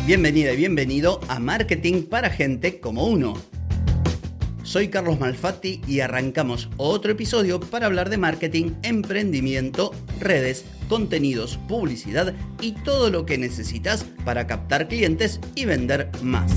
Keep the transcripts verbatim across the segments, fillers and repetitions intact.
Bienvenida y bienvenido a Marketing para Gente como Uno. Soy Carlos Malfatti y arrancamos otro episodio para hablar de marketing, emprendimiento, redes, contenidos, publicidad y todo lo que necesitas para captar clientes y vender más.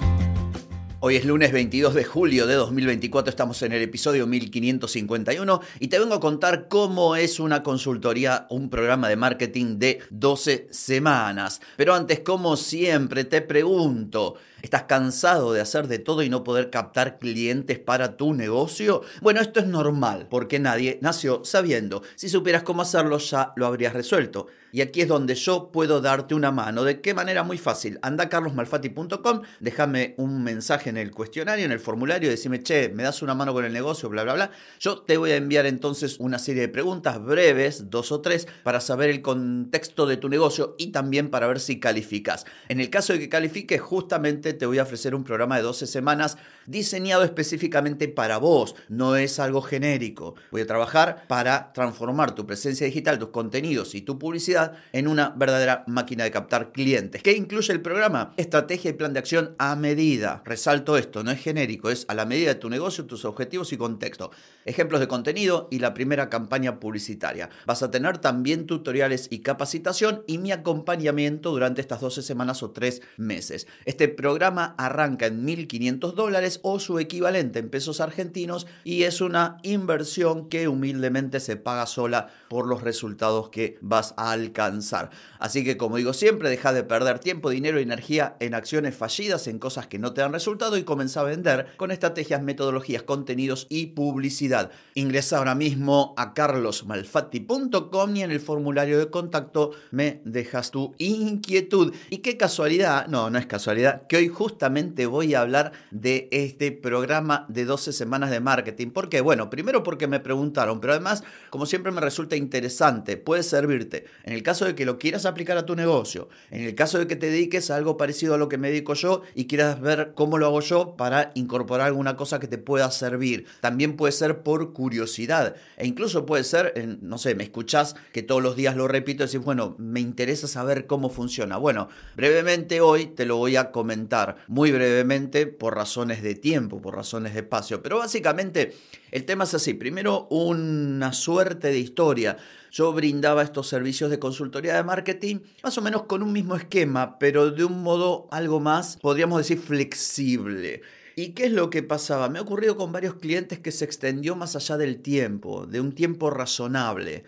Hoy es lunes veintidós de julio de dos mil veinticuatro, estamos en el episodio mil quinientos cincuenta y uno y te vengo a contar cómo es una consultoría, un programa de marketing de doce semanas. Pero antes, como siempre, te pregunto, ¿estás cansado de hacer de todo y no poder captar clientes para tu negocio? Bueno, esto es normal, porque nadie nació sabiendo. Si supieras cómo hacerlo, ya lo habrías resuelto. Y aquí es donde yo puedo darte una mano. ¿De qué manera? Muy fácil. Anda a carlos malfatti punto com, déjame un mensaje en el cuestionario, en el formulario, decime, che, ¿me das una mano con el negocio? Bla, bla, bla. Yo te voy a enviar entonces una serie de preguntas breves, dos o tres, para saber el contexto de tu negocio y también para ver si calificas. En el caso de que califiques, justamente te voy a ofrecer un programa de doce semanas diseñado específicamente para vos. No es algo genérico. Voy a trabajar para transformar tu presencia digital, tus contenidos y tu publicidad en una verdadera máquina de captar clientes. ¿Qué incluye el programa? Estrategia y plan de acción a medida. Resalto esto, no es genérico, es a la medida de tu negocio, tus objetivos y contexto. Ejemplos de contenido y la primera campaña publicitaria. Vas a tener también tutoriales y capacitación y mi acompañamiento durante estas doce semanas o tres meses. Este programa arranca en mil quinientos dólares o su equivalente en pesos argentinos y es una inversión que humildemente se paga sola por los resultados que vas a alcanzar. Así que, como digo siempre, deja de perder tiempo, dinero y energía en acciones fallidas, en cosas que no te dan resultado y comienza a vender con estrategias, metodologías, contenidos y publicidad. Ingresa ahora mismo a carlos malfatti punto com y en el formulario de contacto me dejas tu inquietud. Y qué casualidad, no, no es casualidad, que hoy justamente voy a hablar de este programa de doce semanas de marketing. ¿Por qué? Bueno, primero porque me preguntaron, pero además, como siempre me resulta interesante, puede servirte en el caso de que lo quieras aplicar a tu negocio, en el caso de que te dediques a algo parecido a lo que me dedico yo y quieras ver cómo lo hago yo para incorporar alguna cosa que te pueda servir. También puede ser por curiosidad e incluso puede ser, no sé, me escuchás que todos los días lo repito y decís, bueno, me interesa saber cómo funciona. Bueno, brevemente hoy te lo voy a comentar, muy brevemente por razones de tiempo, por razones de espacio, pero básicamente el tema es así. Primero, una suerte de historia. Yo brindaba estos servicios de consultoría de marketing más o menos con un mismo esquema, pero de un modo algo más, podríamos decir, flexible. ¿Y qué es lo que pasaba? Me ha ocurrido con varios clientes que se extendió más allá del tiempo, de un tiempo razonable.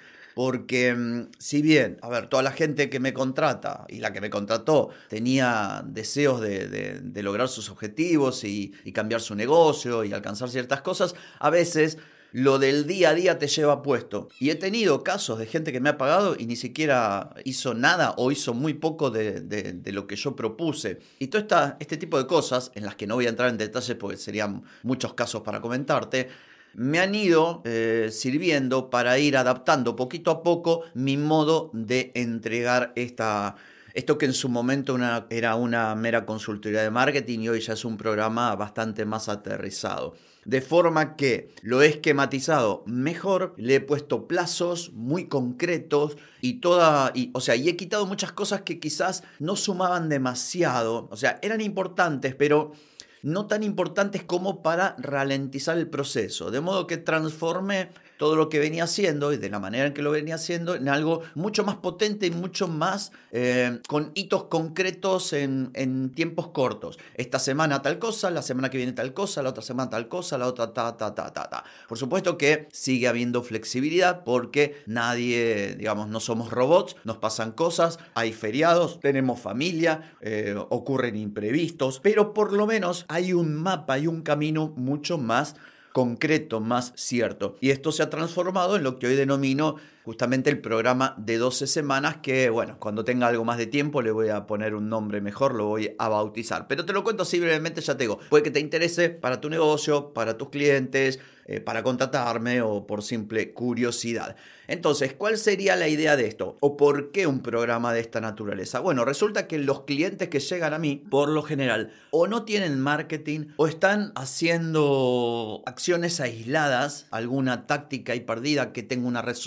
Porque si bien, a ver, toda la gente que me contrata y la que me contrató tenía deseos de, de, de lograr sus objetivos y, y cambiar su negocio y alcanzar ciertas cosas, a veces lo del día a día te lleva puesto. Y he tenido casos de gente que me ha pagado y ni siquiera hizo nada o hizo muy poco de, de, de lo que yo propuse. Y todo esta, este tipo de cosas, en las que no voy a entrar en detalles porque serían muchos casos para comentarte, me han ido eh, sirviendo para ir adaptando poquito a poco mi modo de entregar esta, esto que en su momento una, era una mera consultoría de marketing y hoy ya es un programa bastante más aterrizado. De forma que lo he esquematizado mejor, le he puesto plazos muy concretos y toda, y, o sea, y he quitado muchas cosas que quizás no sumaban demasiado, o sea, eran importantes, pero no tan importantes como para ralentizar el proceso, de modo que transformé todo lo que venía haciendo y de la manera en que lo venía haciendo en algo mucho más potente y mucho más eh, con hitos concretos en, en tiempos cortos. Esta semana tal cosa, la semana que viene tal cosa, la otra semana tal cosa, la otra ta, ta, ta, ta, ta. Por supuesto que sigue habiendo flexibilidad porque nadie, digamos, no somos robots, nos pasan cosas, hay feriados, tenemos familia, eh, ocurren imprevistos, pero por lo menos hay un mapa, hay un camino mucho más concreto, más cierto. Y esto se ha transformado en lo que hoy denomino justamente el programa de doce semanas que, bueno, cuando tenga algo más de tiempo le voy a poner un nombre mejor, lo voy a bautizar. Pero te lo cuento así brevemente, ya te digo, puede que te interese para tu negocio, para tus clientes, eh, para contratarme o por simple curiosidad. Entonces, ¿cuál sería la idea de esto? ¿O por qué un programa de esta naturaleza? Bueno, resulta que los clientes que llegan a mí, por lo general, o no tienen marketing o están haciendo acciones aisladas, alguna táctica y perdida, que tengo una red social que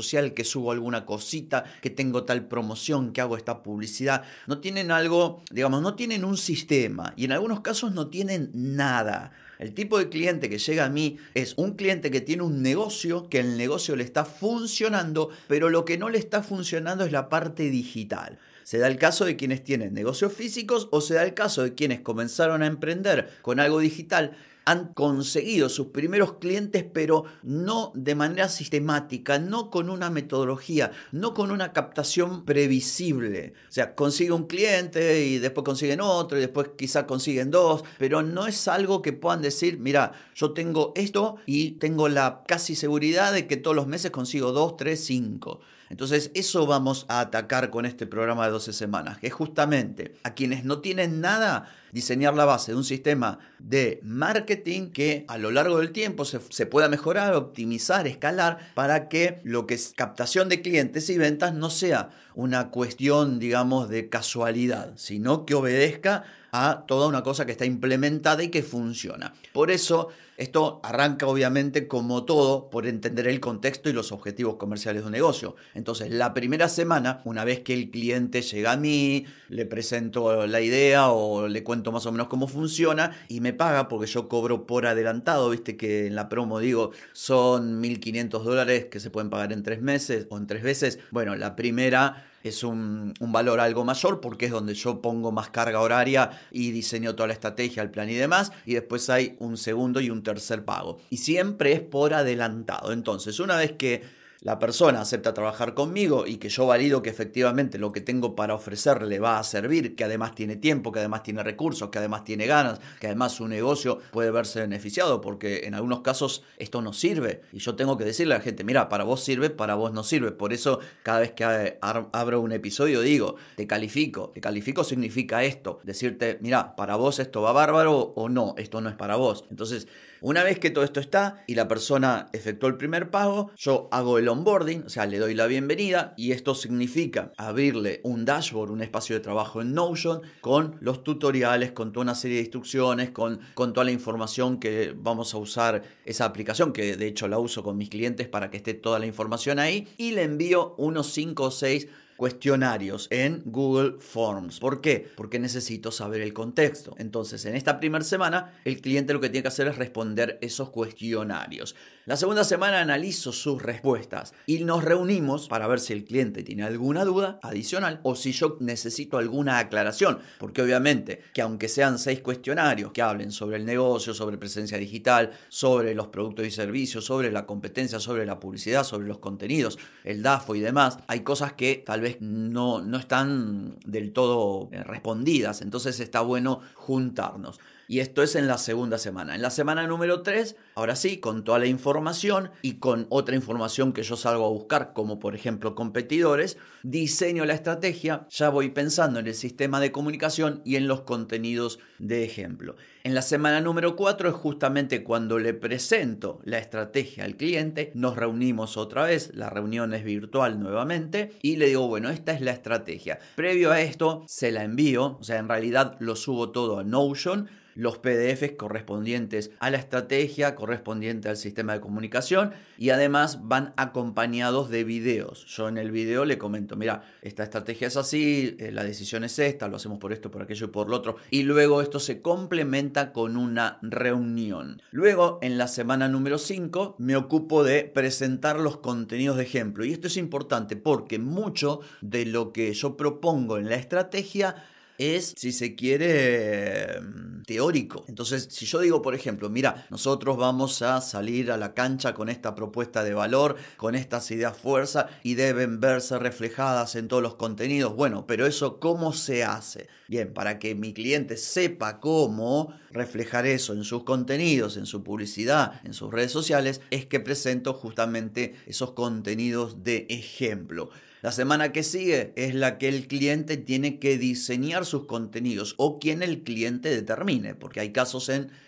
que subo alguna cosita, que tengo tal promoción, que hago esta publicidad. No tienen algo, digamos, no tienen un sistema y en algunos casos no tienen nada. El tipo de cliente que llega a mí es un cliente que tiene un negocio, que el negocio le está funcionando, pero lo que no le está funcionando es la parte digital. Se da el caso de quienes tienen negocios físicos o se da el caso de quienes comenzaron a emprender con algo digital, han conseguido sus primeros clientes, pero no de manera sistemática, no con una metodología, no con una captación previsible. O sea, consigue un cliente y después consiguen otro y después quizá consiguen dos, pero no es algo que puedan decir, mira, yo tengo esto y tengo la casi seguridad de que todos los meses consigo dos, tres, cinco. Entonces eso vamos a atacar con este programa de doce semanas, que es justamente a quienes no tienen nada, diseñar la base de un sistema de marketing que a lo largo del tiempo se, se pueda mejorar, optimizar, escalar, para que lo que es captación de clientes y ventas no sea una cuestión, digamos, de casualidad, sino que obedezca a toda una cosa que está implementada y que funciona. Por eso, esto arranca obviamente como todo por entender el contexto y los objetivos comerciales de un negocio. Entonces, la primera semana, una vez que el cliente llega a mí, le presento la idea o le cuento más o menos cómo funciona y me paga porque yo cobro por adelantado, viste que en la promo digo son mil quinientos dólares que se pueden pagar en tres meses o en tres veces. Bueno, la primera es un, un valor algo mayor porque es donde yo pongo más carga horaria y diseño toda la estrategia, el plan y demás, y después hay un segundo y un tercer pago. Y siempre es por adelantado. Entonces, una vez que la persona acepta trabajar conmigo y que yo valido que efectivamente lo que tengo para ofrecerle va a servir, que además tiene tiempo, que además tiene recursos, que además tiene ganas, que además su negocio puede verse beneficiado, porque en algunos casos esto no sirve. Y yo tengo que decirle a la gente, mira, para vos sirve, para vos no sirve. Por eso cada vez que abro un episodio digo, te califico. Te califico significa esto, decirte, mira, para vos esto va bárbaro o no, esto no es para vos. Entonces, una vez que todo esto está y la persona efectuó el primer pago, yo hago el onboarding, o sea, le doy la bienvenida y esto significa abrirle un dashboard, un espacio de trabajo en Notion con los tutoriales, con toda una serie de instrucciones, con, con toda la información que vamos a usar esa aplicación, que de hecho la uso con mis clientes para que esté toda la información ahí, y le envío unos cinco o seis cuestionarios en Google Forms. ¿Por qué? Porque necesito saber el contexto. Entonces, en esta primera semana, el cliente lo que tiene que hacer es responder esos cuestionarios. La segunda semana analizo sus respuestas y nos reunimos para ver si el cliente tiene alguna duda adicional o si yo necesito alguna aclaración. Porque obviamente que aunque sean seis cuestionarios que hablen sobre el negocio, sobre presencia digital, sobre los productos y servicios, sobre la competencia, sobre la publicidad, sobre los contenidos, el DAFO y demás, hay cosas que tal vez no, no están del todo respondidas. Entonces está bueno juntarnos. Y esto es en la segunda semana. En la semana número tres, ahora sí, con toda la información y con otra información que yo salgo a buscar, como por ejemplo competidores, diseño la estrategia, ya voy pensando en el sistema de comunicación y en los contenidos de ejemplo. En la semana número cuatro es justamente cuando le presento la estrategia al cliente, nos reunimos otra vez, la reunión es virtual nuevamente y le digo, bueno, esta es la estrategia. Previo a esto se la envío, o sea, en realidad lo subo todo a Notion, los P D Efes correspondientes a la estrategia, correspondiente al sistema de comunicación y además van acompañados de videos. Yo en el video le comento, mira, esta estrategia es así, la decisión es esta, lo hacemos por esto, por aquello y por lo otro, y luego esto se complementa con una reunión. Luego, en la semana número cinco, me ocupo de presentar los contenidos de ejemplo y esto es importante porque mucho de lo que yo propongo en la estrategia es, si se quiere, teórico. Entonces, si yo digo, por ejemplo, mira, nosotros vamos a salir a la cancha con esta propuesta de valor, con estas ideas fuerza y deben verse reflejadas en todos los contenidos. Bueno, pero eso, ¿cómo se hace? Bien, para que mi cliente sepa cómo reflejar eso en sus contenidos, en su publicidad, en sus redes sociales, es que presento justamente esos contenidos de ejemplo. La semana que sigue es la que el cliente tiene que diseñar sus contenidos o quien el cliente determine, porque hay casos en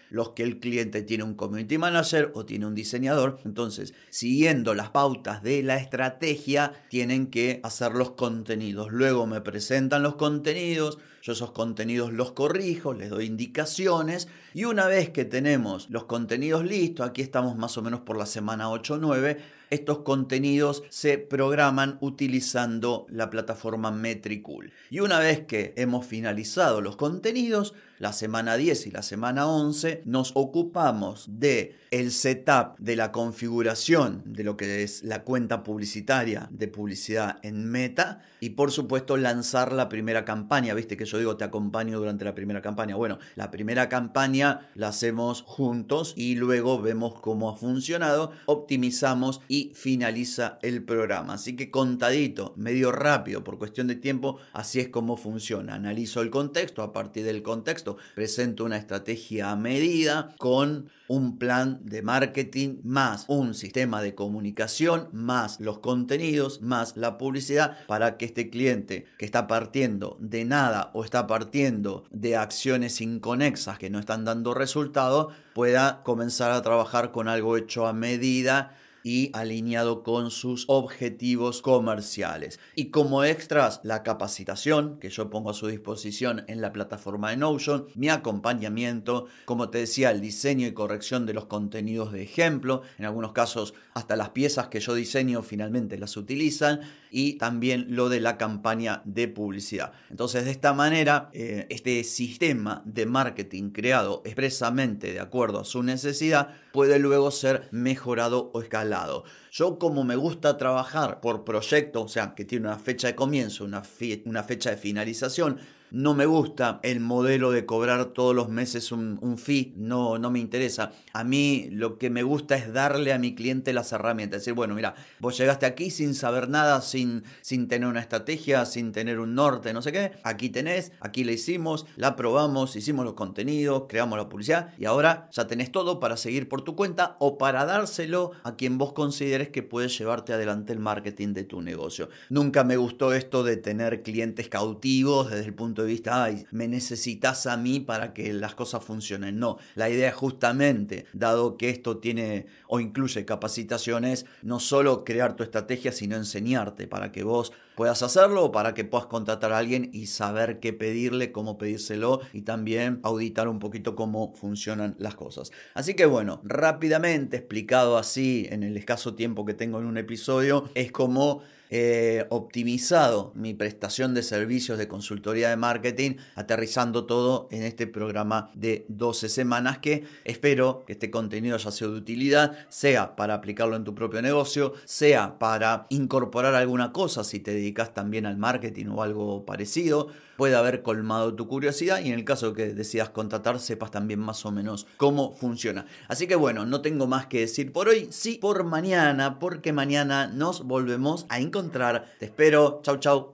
los que el cliente tiene un community manager o tiene un diseñador. Entonces, siguiendo las pautas de la estrategia, tienen que hacer los contenidos. Luego me presentan los contenidos, yo esos contenidos los corrijo, les doy indicaciones y una vez que tenemos los contenidos listos, aquí estamos más o menos por la semana ocho o nueve, estos contenidos se programan utilizando la plataforma Metricool. Y una vez que hemos finalizado los contenidos, la semana diez y la semana once, nos ocupamos de el setup de la configuración de lo que es la cuenta publicitaria de publicidad en Meta y por supuesto lanzar la primera campaña. Viste que yo digo te acompaño durante la primera campaña. Bueno, la primera campaña la hacemos juntos y luego vemos cómo ha funcionado, optimizamos y finaliza el programa. Así que contadito, medio rápido por cuestión de tiempo, así es como funciona. Analizo el contexto, a partir del contexto presento una estrategia a medida con un plan de marketing más un sistema de comunicación más los contenidos más la publicidad para que este cliente que está partiendo de nada o está partiendo de acciones inconexas que no están dando resultado pueda comenzar a trabajar con algo hecho a medida y alineado con sus objetivos comerciales. Y como extras, la capacitación que yo pongo a su disposición en la plataforma de Notion, mi acompañamiento, como te decía, el diseño y corrección de los contenidos de ejemplo, en algunos casos hasta las piezas que yo diseño finalmente las utilizan, y también lo de la campaña de publicidad. Entonces, de esta manera, eh, este sistema de marketing creado expresamente de acuerdo a su necesidad puede luego ser mejorado o escalado. Yo, como me gusta trabajar por proyecto, o sea, que tiene una fecha de comienzo, una, fe- una fecha de finalización, no me gusta el modelo de cobrar todos los meses un, un fee, no, no me interesa. A mí lo que me gusta es darle a mi cliente las herramientas. Decir, bueno, mira, vos llegaste aquí sin saber nada, sin, sin tener una estrategia, sin tener un norte, no sé qué. Aquí tenés, aquí la hicimos, la probamos, hicimos los contenidos, creamos la publicidad y ahora ya tenés todo para seguir por tu cuenta o para dárselo a quien vos consideres que puede llevarte adelante el marketing de tu negocio. Nunca me gustó esto de tener clientes cautivos desde el punto de vista, ay, me necesitas a mí para que las cosas funcionen. No, la idea es justamente, dado que esto tiene o incluye capacitaciones, no solo crear tu estrategia, sino enseñarte para que vos puedas hacerlo o para que puedas contratar a alguien y saber qué pedirle, cómo pedírselo y también auditar un poquito cómo funcionan las cosas. Así que bueno, rápidamente explicado así en el escaso tiempo que tengo en un episodio, es como Eh, optimizado mi prestación de servicios de consultoría de marketing, aterrizando todo en este programa de doce semanas que espero que este contenido haya sido de utilidad, sea para aplicarlo en tu propio negocio, sea para incorporar alguna cosa si te dedicas también al marketing o algo parecido, puede haber colmado tu curiosidad y en el caso que decidas contratar sepas también más o menos cómo funciona. Así que bueno, no tengo más que decir por hoy, sí por mañana, porque mañana nos volvemos a encontrar. Te espero. Chau, chau.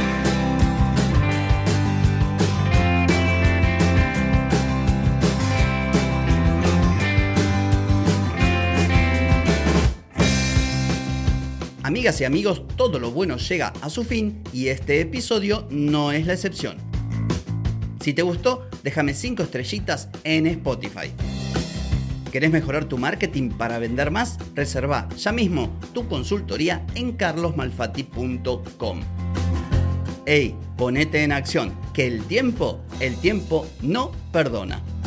Amigas y amigos, todo lo bueno llega a su fin y este episodio no es la excepción. Si te gustó, déjame cinco estrellitas en Spotify. ¿Querés mejorar tu marketing para vender más? Reserva ya mismo tu consultoría en carlos malfatti punto com. ¡Ey! Ponete en acción, que el tiempo, el tiempo no perdona.